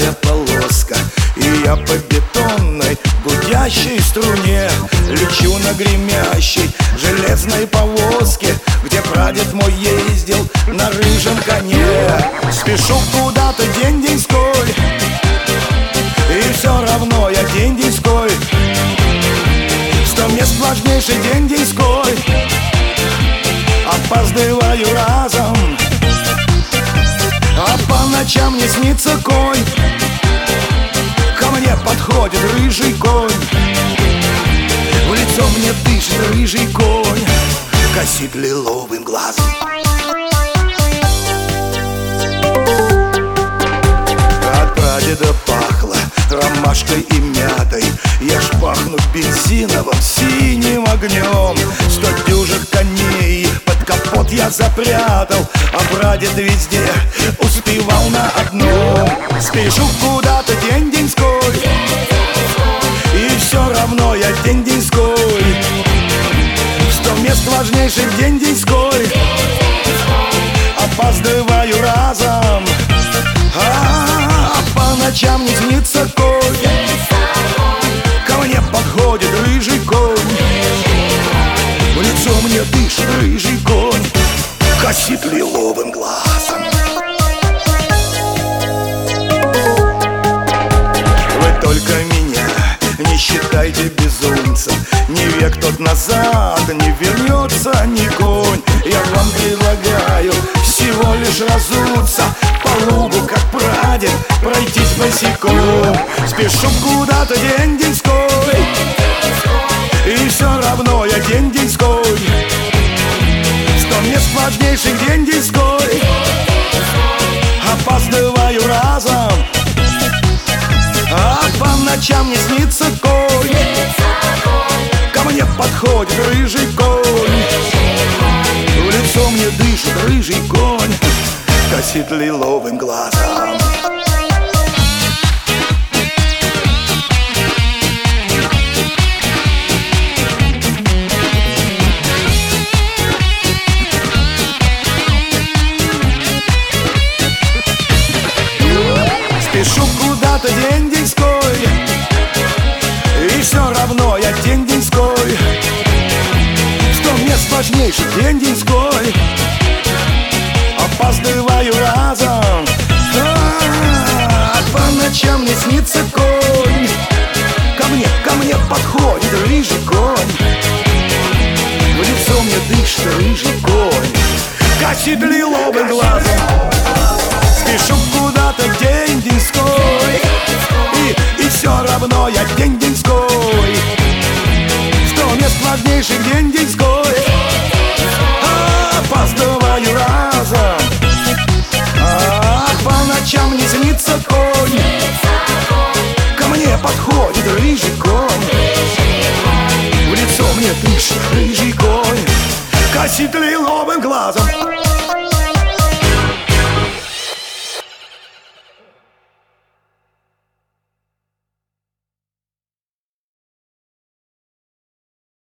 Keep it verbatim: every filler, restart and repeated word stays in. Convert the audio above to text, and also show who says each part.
Speaker 1: золотая полоска, и я по бетонной гудящей струне лечу на гремящей железной повозке, где прадед мой ездил на рыжем коне. Спешу куда-то день-деньской, и все равно я день-деньской. Сто мест важнейший день-деньской, опаздываю разом, а по ночам не снится конь. Ко мне подходит рыжий конь, в лицо мне дышит рыжий конь, косит лиловым глазом. От прадеда пахло ромашкой и мятой, я ж пахну бензиновым синим огнем. Сто дюжих коней под капот я запрятал, а прадед везде успевал на одном. Спешу куда-то день-деньской, и все равно я день-деньской. Сто мест важнейших день-деньской, опаздываю разом, а, а по ночам не снится конь. Ко мне подходит рыжий конь, в лицо мне дышит рыжий конь, косит лиловым глазом. Вы только меня не считайте безумцем, не век тот назад, не вернется ни конь. Я вам предлагаю всего лишь разуться по лугу, как прадед, пройтись босиком. Спешу куда-то день-деньской, и все равно я день-деньской. Сто мест важнейших день-деньской, опаздываю разом, а по ночам не снится конь. Ко мне подходит рыжий конь, в лицо мне дышит рыжий конь, косит лиловым глазом. Спешу куда-то день-деньской, и все равно я день-деньской. Сто мест важнейших день-деньской, опаздываю разом, а, а по ночам не снится конь. Ко мне, ко мне подходит рыжий конь, в лицо мне дышит рыжий конь, косит лиловым глазом. Спешу куда-то день-деньской, и, и все равно я день-деньской. Сто мест важнейших день-деньской, а, опаздываю разом, а, по ночам не снится конь. Ко мне подходит рыжий конь, в лицо мне дышит рыжий конь, косит лиловым глазом.